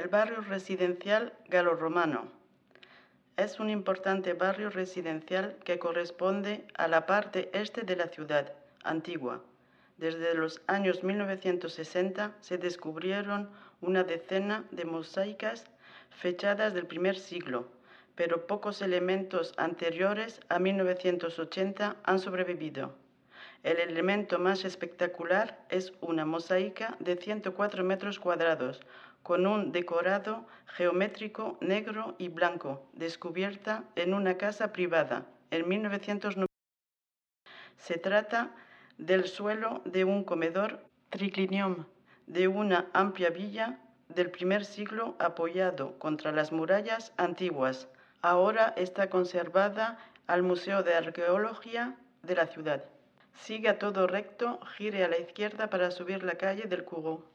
El barrio residencial galorromano es un importante barrio residencial que corresponde a la parte este de la ciudad antigua. Desde los años 1960 se descubrieron una decena de mosaicas fechadas del primer siglo, pero pocos elementos anteriores a 1980 han sobrevivido. El elemento más espectacular es una mosaica de 104 metros cuadrados, con un decorado geométrico negro y blanco, descubierta en una casa privada en 1990. Se trata del suelo de un comedor triclinium de una amplia villa del primer siglo apoyado contra las murallas antiguas. Ahora está conservada al Museo de Arqueología de la ciudad. Siga todo recto, gire a la izquierda para subir la calle del Cubo.